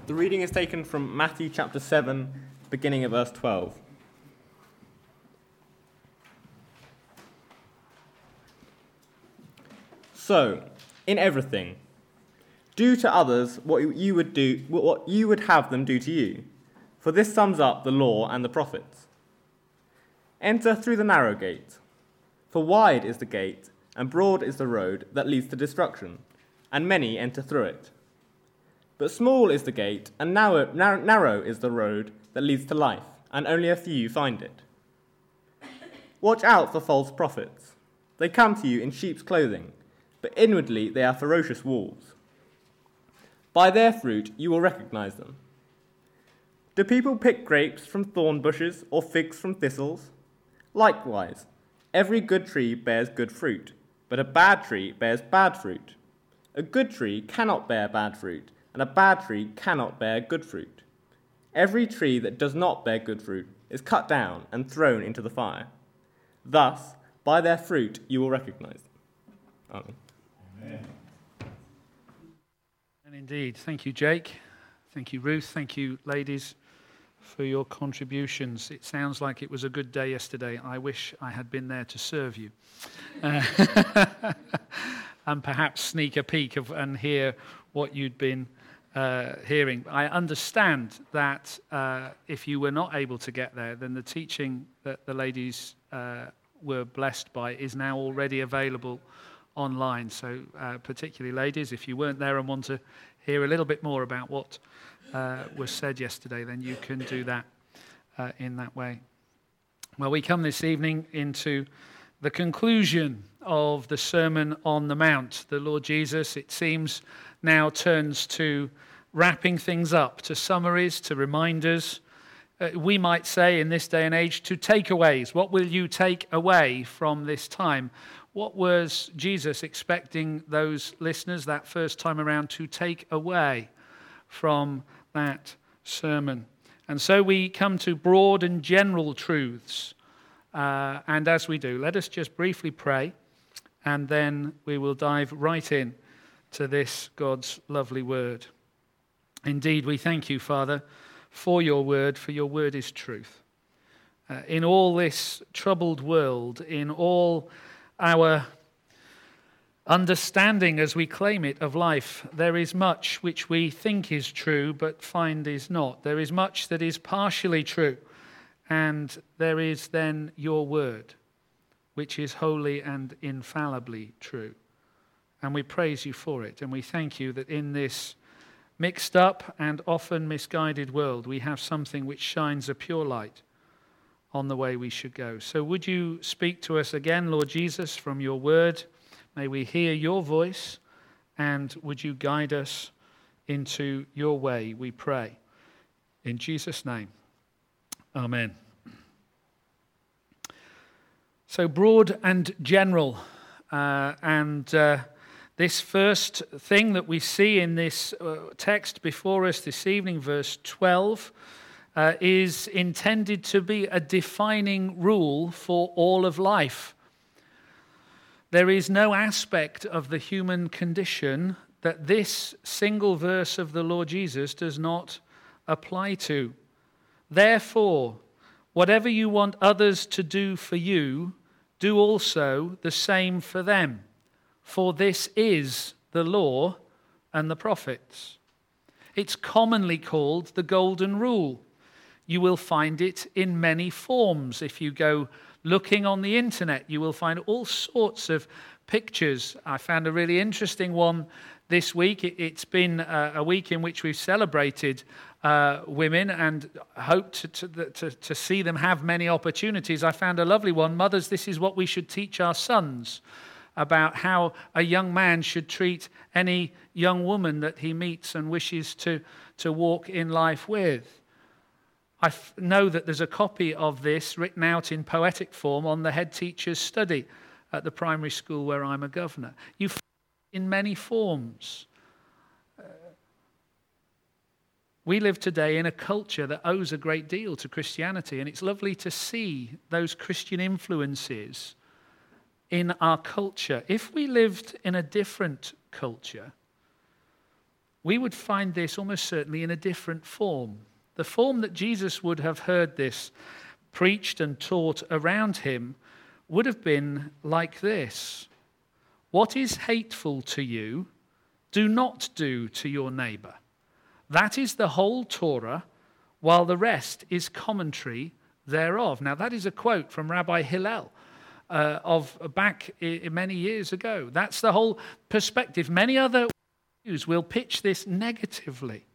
The reading is taken from Matthew chapter 7, beginning at verse 12. So, in everything, do to others what you would have them do to you, for this sums up the law and the prophets. Enter through the narrow gate, for wide is the gate and broad is the road that leads to destruction, and many enter through it. But small is the gate, and narrow is the road that leads to life, and only a few find it. Watch out for false prophets. They come to you in sheep's clothing, but inwardly they are ferocious wolves. By their fruit you will recognize them. Do people pick grapes from thorn bushes or figs from thistles? Likewise, every good tree bears good fruit, but a bad tree bears bad fruit. A good tree cannot bear bad fruit, and a bad tree cannot bear good fruit. Every tree that does not bear good fruit is cut down and thrown into the fire. Thus, by their fruit you will recognize them. Amen. Amen. And indeed, thank you, Jake. Thank you, Ruth. Thank you, ladies, for your contributions. It sounds like it was a good day yesterday. I wish I had been there to serve you. And perhaps sneak a peek and hear what you'd been hearing. I understand that if you were not able to get there, then the teaching that the ladies were blessed by is now already available online. So particularly ladies, if you weren't there and want to hear a little bit more about what was said yesterday, then you can do that in that way. Well, we come this evening into the conclusion of the Sermon on the Mount. The Lord Jesus, it seems, now turns to wrapping things up, to summaries, to reminders. We might say in this day and age, to takeaways. What will you take away from this time? What was Jesus expecting those listeners that first time around to take away from that sermon? And so we come to broad and general truths. And as we do, let us just briefly pray, and then we will dive right in to this God's lovely word. Indeed, we thank you, Father, for your word is truth. In all this troubled world, in all our understanding as we claim it of life, there is much which we think is true but find is not. There is much that is partially true, and there is then your word, which is wholly and infallibly true. And we praise you for it, and we thank you that in this mixed up and often misguided world, we have something which shines a pure light on the way we should go. So would you speak to us again, Lord Jesus, from your word? May we hear your voice, and would you guide us into your way, we pray. In Jesus' name, amen. So broad and general, this first thing that we see in this text before us this evening, verse 12, is intended to be a defining rule for all of life. There is no aspect of the human condition that this single verse of the Lord Jesus does not apply to. Therefore, whatever you want others to do for you, do also the same for them. For this is the law and the prophets. It's commonly called the Golden Rule. You will find it in many forms. If you go looking on the internet, you will find all sorts of pictures. I found a really interesting one this week. It's been a week in which we've celebrated women and hope to see them have many opportunities. I found a lovely one. Mothers, this is what we should teach our sons about how a young man should treat any young woman that he meets and wishes to walk in life with. I know that there's a copy of this written out in poetic form on the head teacher's study at the primary school where I'm a governor. You find it in many forms. We live today in a culture that owes a great deal to Christianity, and it's lovely to see those Christian influences in our culture. If we lived in a different culture, we would find this almost certainly in a different form. The form that Jesus would have heard this preached and taught around him would have been like this. What is hateful to you, do not do to your neighbor. That is the whole Torah, while the rest is commentary thereof. Now that is a quote from Rabbi Hillel of back many years ago. That's the whole perspective. Many other Jews will pitch this negatively.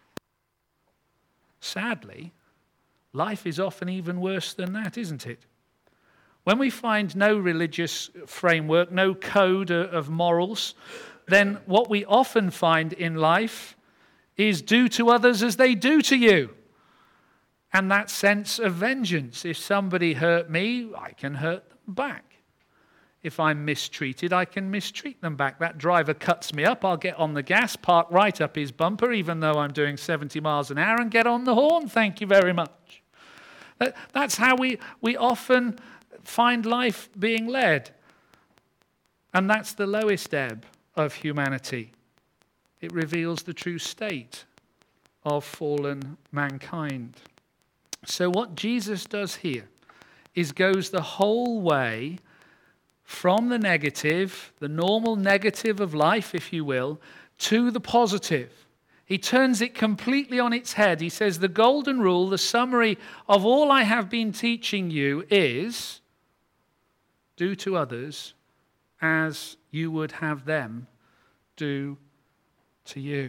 Sadly, life is often even worse than that, isn't it? When we find no religious framework, no code of morals, then what we often find in life is do to others as they do to you. And that sense of vengeance. If somebody hurt me, I can hurt them back. If I'm mistreated, I can mistreat them back. That driver cuts me up, I'll get on the gas, park right up his bumper, even though I'm doing 70 miles an hour, and get on the horn. Thank you very much. That's how we often find life being led. And that's the lowest ebb of humanity. It reveals the true state of fallen mankind. So what Jesus does here is goes the whole way from the negative, the normal negative of life, if you will, to the positive. He turns it completely on its head. He says the golden rule, the summary of all I have been teaching you is do to others as you would have them do to you.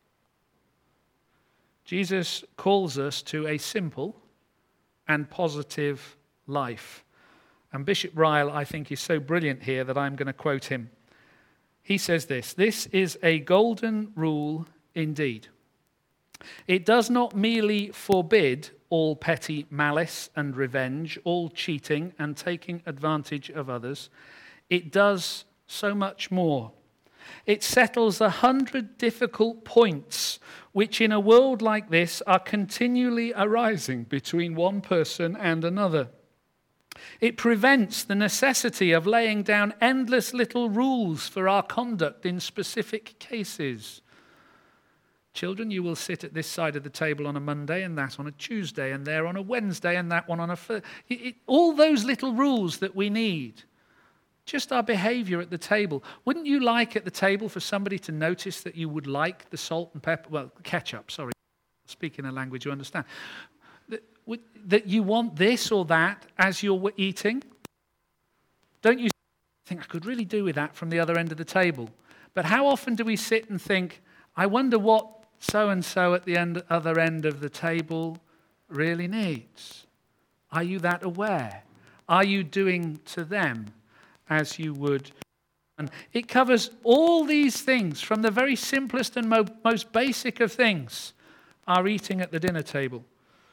Jesus calls us to a simple and positive life. And Bishop Ryle, I think, is so brilliant here that I'm going to quote him. He says this is a golden rule indeed. It does not merely forbid all petty malice and revenge, all cheating and taking advantage of others. It does so much more. It settles 100 difficult points which in a world like this are continually arising between one person and another. It prevents the necessity of laying down endless little rules for our conduct in specific cases. Children, you will sit at this side of the table on a Monday and that on a Tuesday and there on a Wednesday and that one on a Thursday. All those little rules that we need. Just our behavior at the table. Wouldn't you like at the table for somebody to notice that you would like the salt and pepper, well, ketchup, sorry, speaking a language you understand. That you want this or that as you're eating? Don't you think, I could really do with that from the other end of the table? But how often do we sit and think, I wonder what so-and-so at the other end of the table really needs? Are you that aware? Are you doing to them as you would? And it covers all these things, from the very simplest and most basic of things, our eating at the dinner table,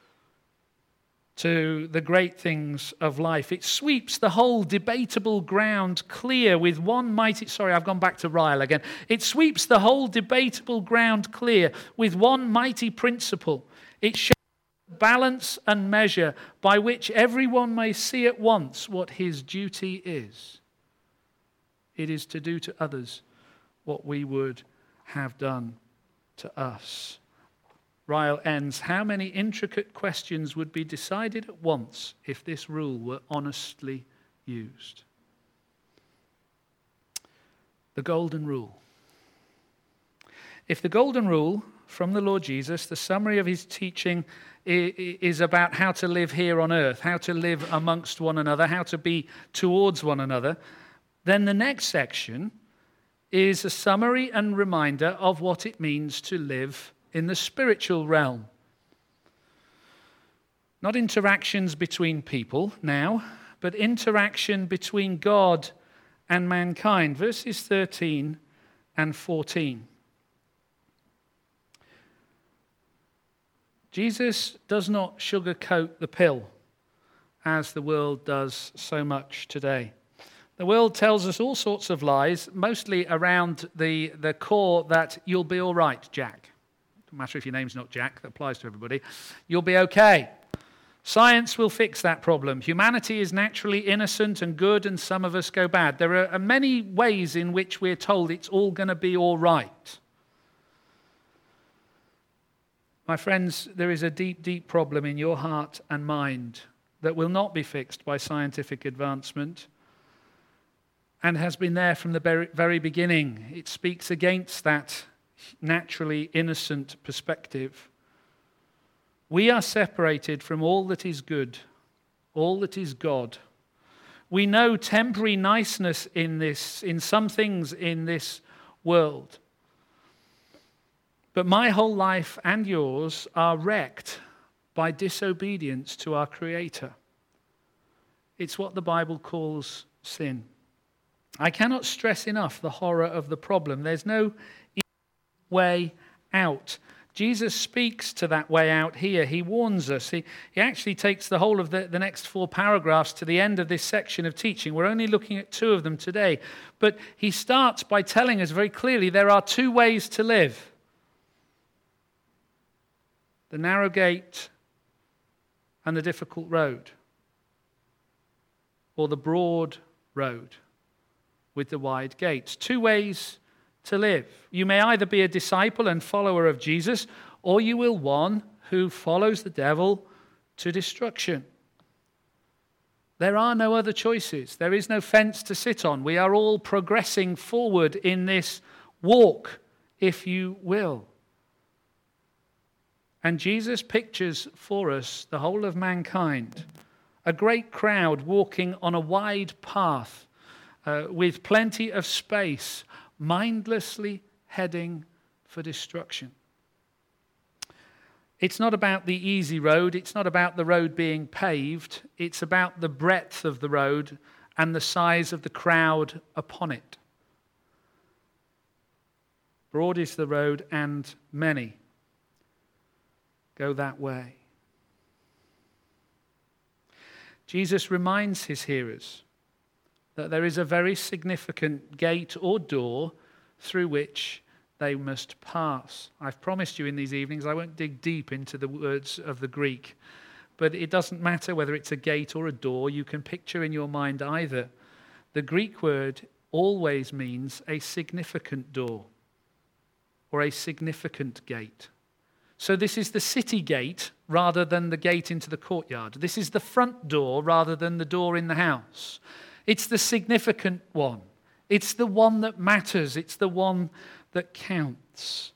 to the great things of life. It sweeps the whole debatable ground clear with one mighty... Sorry, I've gone back to Ryle again. It sweeps the whole debatable ground clear with one mighty principle. It shows balance and measure by which everyone may see at once what his duty is. It is to do to others what we would have done to us. Ryle ends, how many intricate questions would be decided at once if this rule were honestly used? The golden rule. If the golden rule from the Lord Jesus, the summary of his teaching is about how to live here on earth, how to live amongst one another, how to be towards one another, then the next section is a summary and reminder of what it means to live in the spiritual realm. Not interactions between people now, but interaction between God and mankind. Verses 13 and 14. Jesus does not sugarcoat the pill, as the world does so much today. The world tells us all sorts of lies, mostly around the core that you'll be all right, Jack. No matter if your name's not Jack, that applies to everybody. You'll be okay. Science will fix that problem. Humanity is naturally innocent and good, and some of us go bad. There are many ways in which we're told it's all going to be all right. My friends, there is a deep, deep problem in your heart and mind that will not be fixed by scientific advancement and has been there from the very beginning. It speaks against that naturally innocent perspective. We are separated from all that is good, all that is God. We know temporary niceness in some things in this world. But my whole life and yours are wrecked by disobedience to our Creator. It's what the Bible calls sin. I cannot stress enough the horror of the problem. There's no easy way out. Jesus speaks to that way out here. He warns us. He actually takes the whole of the next 4 paragraphs to the end of this section of teaching. We're only looking at 2 of them today. But he starts by telling us very clearly there are 2 ways to live. The narrow gate and the difficult road, or the broad road with the wide gates. 2 ways to live. You may either be a disciple and follower of Jesus, or you will one who follows the devil to destruction. There are no other choices. There is no fence to sit on. We are all progressing forward in this walk, if you will. And Jesus pictures for us the whole of mankind, a great crowd walking on a wide path with plenty of space, mindlessly heading for destruction. It's not about the easy road. It's not about the road being paved. It's about the breadth of the road and the size of the crowd upon it. Broad is the road, and many go that way. Jesus reminds his hearers that there is a very significant gate or door through which they must pass. I've promised you in these evenings I won't dig deep into the words of the Greek, but it doesn't matter whether it's a gate or a door. You can picture in your mind either. The Greek word always means a significant door or a significant gate. So this is the city gate rather than the gate into the courtyard. This is the front door rather than the door in the house. It's the significant one. It's the one that matters. It's the one that counts.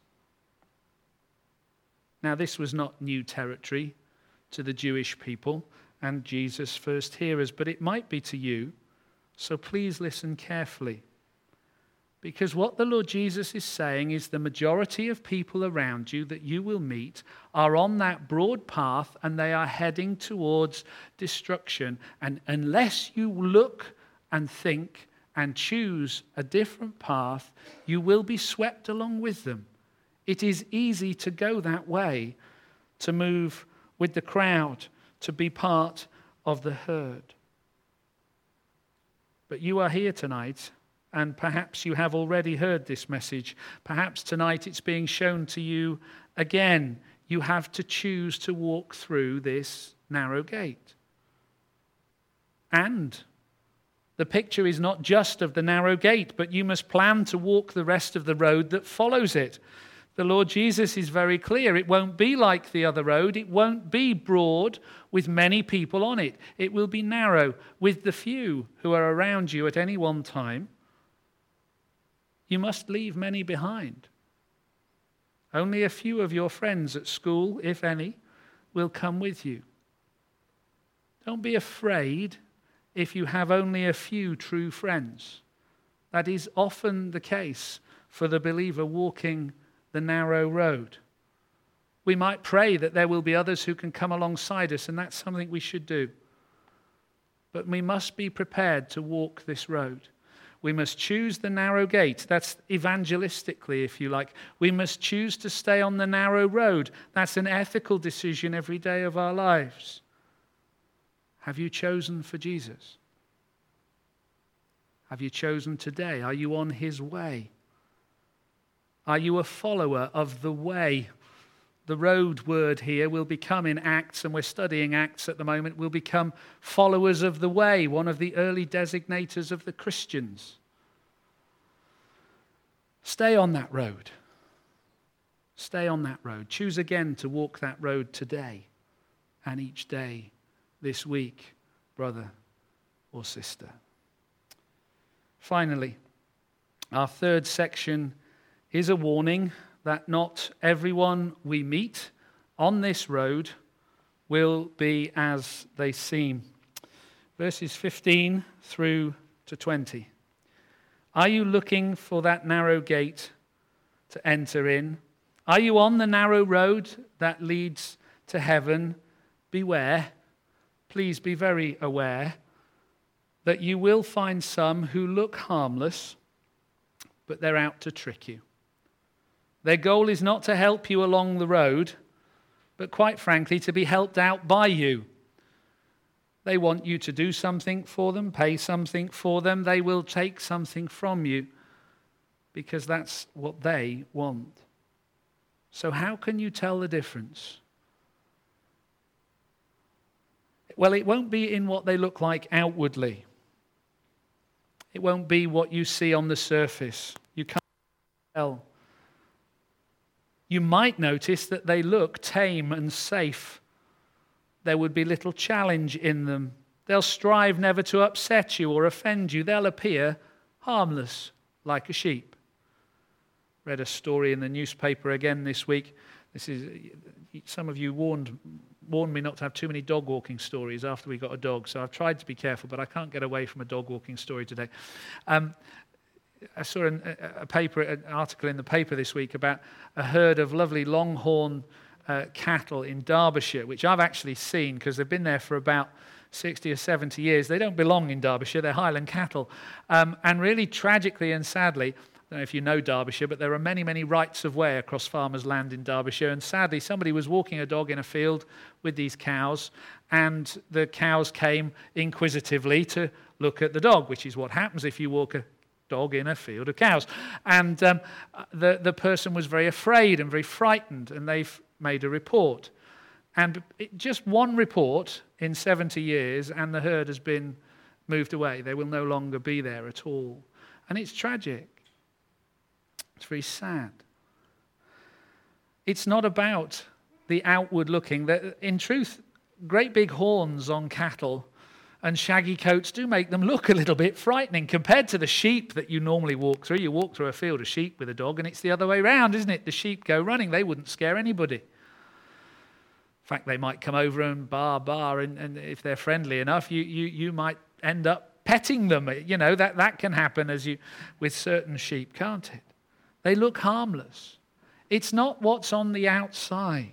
Now, this was not new territory to the Jewish people and Jesus' first hearers, but it might be to you. So please listen carefully. Because what the Lord Jesus is saying is the majority of people around you that you will meet are on that broad path and they are heading towards destruction. And unless you look and think and choose a different path, you will be swept along with them. It is easy to go that way, to move with the crowd, to be part of the herd. But you are here tonight, and perhaps you have already heard this message. Perhaps tonight it's being shown to you again. You have to choose to walk through this narrow gate. And the picture is not just of the narrow gate, but you must plan to walk the rest of the road that follows it. The Lord Jesus is very clear. It won't be like the other road. It won't be broad with many people on it. It will be narrow with the few who are around you at any one time. You must leave many behind. Only a few of your friends at school, if any, will come with you. Don't be afraid if you have only a few true friends. That is often the case for the believer walking the narrow road. We might pray that there will be others who can come alongside us, and that's something we should do. But we must be prepared to walk this road. We must choose the narrow gate. That's evangelistically, if you like. We must choose to stay on the narrow road. That's an ethical decision every day of our lives. Have you chosen for Jesus? Have you chosen today? Are you on his way? Are you a follower of the way? The road word here will become in Acts, and we're studying Acts at the moment, will become followers of the way, one of the early designators of the Christians. Stay on that road. Stay on that road. Choose again to walk that road today and each day this week, brother or sister. Finally, our third section is a warning that not everyone we meet on this road will be as they seem. Verses 15 through to 20. Are you looking for that narrow gate to enter in? Are you on the narrow road that leads to heaven? Beware, please be very aware, that you will find some who look harmless, but they're out to trick you. Their goal is not to help you along the road, but quite frankly, to be helped out by you. They want you to do something for them, pay something for them. They will take something from you because that's what they want. So how can you tell the difference? Well, it won't be in what they look like outwardly. It won't be what you see on the surface. You can't tell. You might notice that they look tame and safe. There would be little challenge in them. They'll strive never to upset you or offend you. They'll appear harmless, like a sheep. Read a story in the newspaper again this week. Some of you warned me not to have too many dog walking stories after we got a dog, so I've tried to be careful, but I can't get away from a dog walking story today. I saw an article in the paper this week about a herd of lovely longhorn cattle in Derbyshire, which I've actually seen because they've been there for about 60 or 70 years. They don't belong in Derbyshire, they're Highland cattle. And really tragically and sadly, I don't know if you know Derbyshire, but there are many, many rights of way across farmers' land in Derbyshire. And sadly, somebody was walking a dog in a field with these cows, and the cows came inquisitively to look at the dog, which is what happens if you walk a dog in a field of cows. And the person was very afraid and very frightened, and they've made a report. And just one report in 70 years, and the herd has been moved away. They will no longer be there at all. And it's tragic. It's very sad. It's not about the outward looking. In truth, great big horns on cattle and shaggy coats do make them look a little bit frightening compared to the sheep that you normally walk through. You walk through a field of sheep with a dog, and it's the other way around, isn't it? The sheep go running. They wouldn't scare anybody. In fact, they might come over and bar, and if they're friendly enough, you might end up petting them. You know, that can happen with certain sheep, can't it? They look harmless. It's not what's on the outside.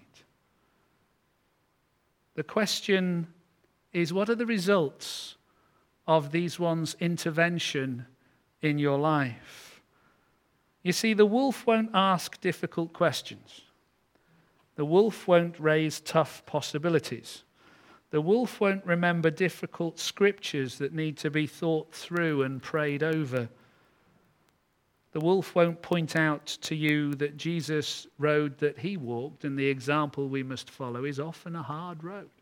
The question is, what are the results of these ones' intervention in your life? You see, the wolf won't ask difficult questions. The wolf won't raise tough possibilities. The wolf won't remember difficult scriptures that need to be thought through and prayed over. The wolf won't point out to you that Jesus' road that he walked and the example we must follow is often a hard road.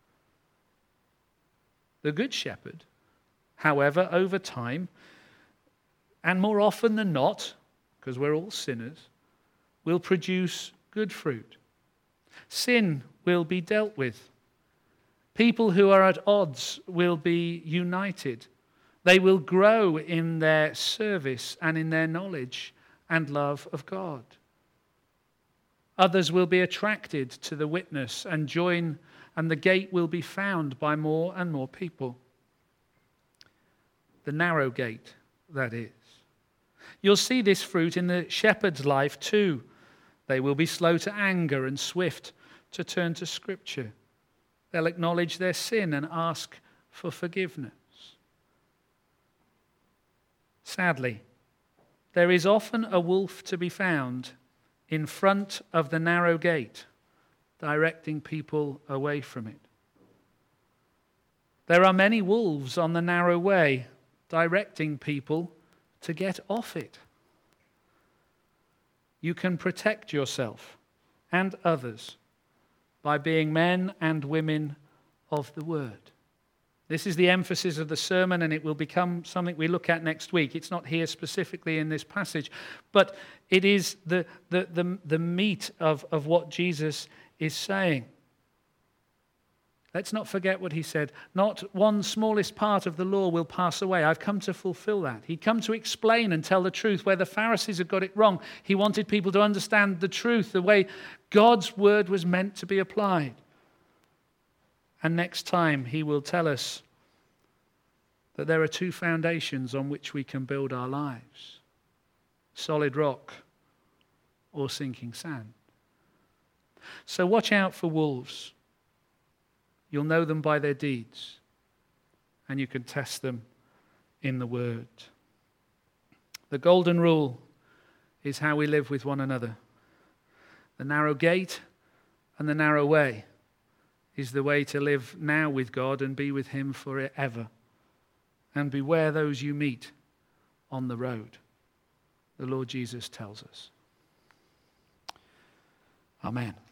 The Good Shepherd, however, over time, and more often than not, because we're all sinners, will produce good fruit. Sin will be dealt with. People who are at odds will be united. They will grow in their service and in their knowledge and love of God. Others will be attracted to the witness and join, and the gate will be found by more and more people. The narrow gate, that is. You'll see this fruit in the shepherd's life too. They will be slow to anger and swift to turn to Scripture. They'll acknowledge their sin and ask for forgiveness. Sadly, there is often a wolf to be found in front of the narrow gate, directing people away from it. There are many wolves on the narrow way, directing people to get off it. You can protect yourself and others by being men and women of the Word. This is the emphasis of the sermon, and it will become something we look at next week. It's not here specifically in this passage, but it is the meat of what Jesus is saying. Let's not forget what he said. Not one smallest part of the law will pass away. I've come to fulfill that. He'd come to explain and tell the truth where the Pharisees had got it wrong. He wanted people to understand the truth, the way God's word was meant to be applied. And next time he will tell us that there are two foundations on which we can build our lives: solid rock or sinking sand. So watch out for wolves. You'll know them by their deeds, and you can test them in the word. The golden rule is how we live with one another. The narrow gate and the narrow way is the way to live now with God and be with him forever. And beware those you meet on the road, the Lord Jesus tells us. Amen.